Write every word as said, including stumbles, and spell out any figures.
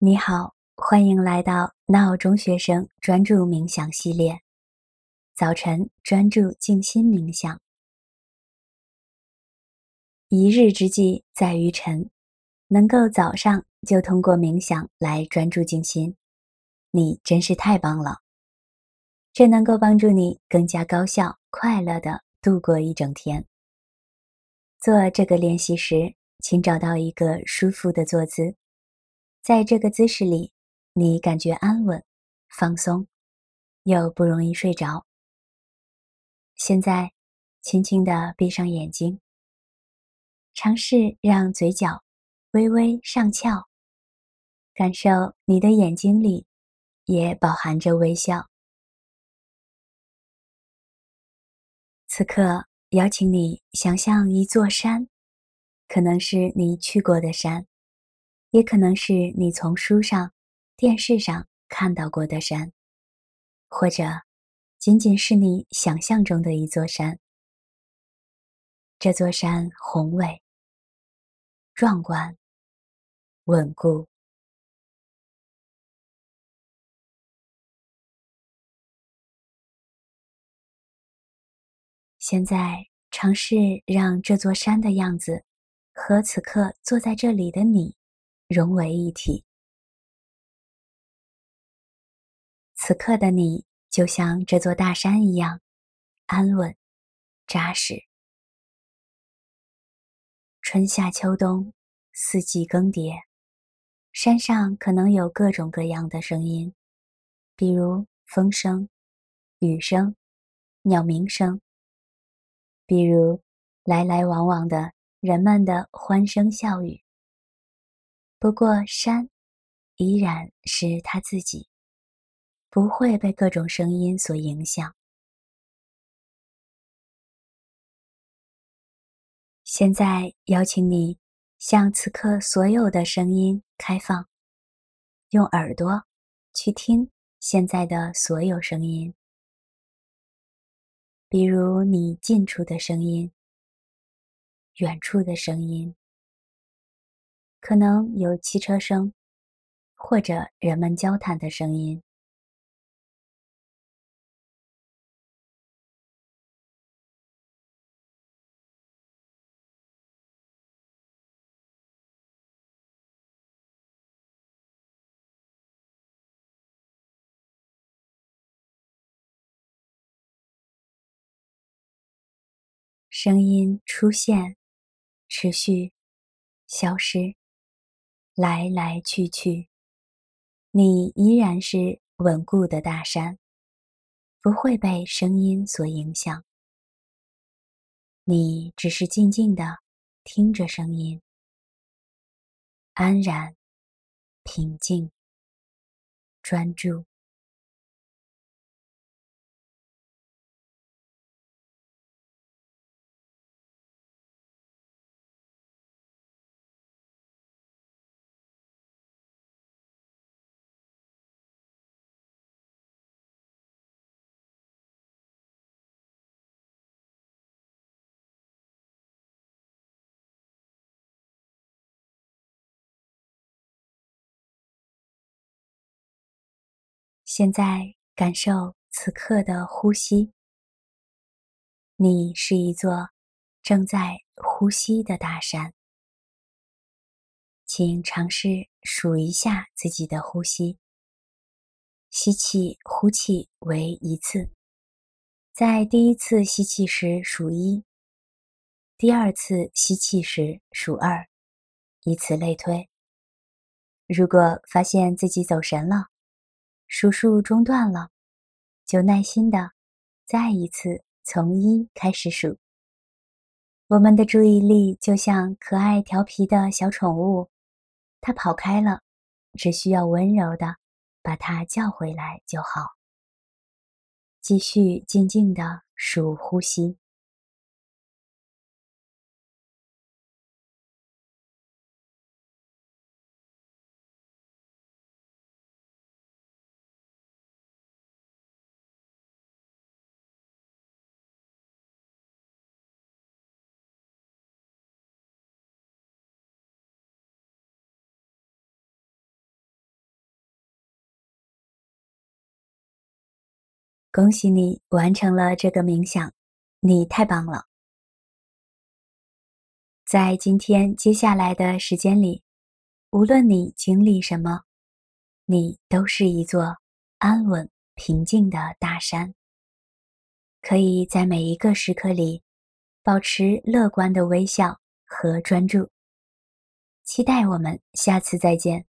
你好，欢迎来到闹钟学生专注冥想系列。早晨专注静心冥想。一日之计在于晨，能够早上就通过冥想来专注静心，你真是太棒了。这能够帮助你更加高效、快乐地度过一整天。做这个练习时，请找到一个舒服的坐姿，在这个姿势里，你感觉安稳、放松，又不容易睡着。现在，轻轻地闭上眼睛，尝试让嘴角微微上翘，感受你的眼睛里也饱含着微笑。此刻，邀请你想象一座山，可能是你去过的山，也可能是你从书上、电视上看到过的山，或者仅仅是你想象中的一座山。这座山宏伟、壮观、稳固。现在尝试让这座山的样子和此刻坐在这里的你融为一体。此刻的你就像这座大山一样，安稳、扎实。春夏秋冬，四季更迭，山上可能有各种各样的声音，比如风声、雨声、鸟鸣声，比如来来往往的人们的欢声笑语。不过山依然是他自己，不会被各种声音所影响。现在邀请你向此刻所有的声音开放，用耳朵去听现在的所有声音，比如你近处的声音、远处的声音，可能有汽车声，或者人们交谈的声音。声音出现、持续、消失，来来去去，你依然是稳固的大山，不会被声音所影响。你只是静静地听着声音，安然、平静、专注。现在感受此刻的呼吸，你是一座正在呼吸的大山。请尝试数一下自己的呼吸，吸气、呼气为一次，在第一次吸气时数一，第二次吸气时数二，以此类推。如果发现自己走神了，数数中断了，就耐心的再一次从一开始数。我们的注意力就像可爱调皮的小宠物，它跑开了，只需要温柔的把它叫回来就好。继续静静的数呼吸。 恭喜你完成了这个冥想，你太棒了！在今天接下来的时间里，无论你经历什么，你都是一座安稳平静的大山。可以在每一个时刻里保持乐观的微笑和专注。期待我们下次再见。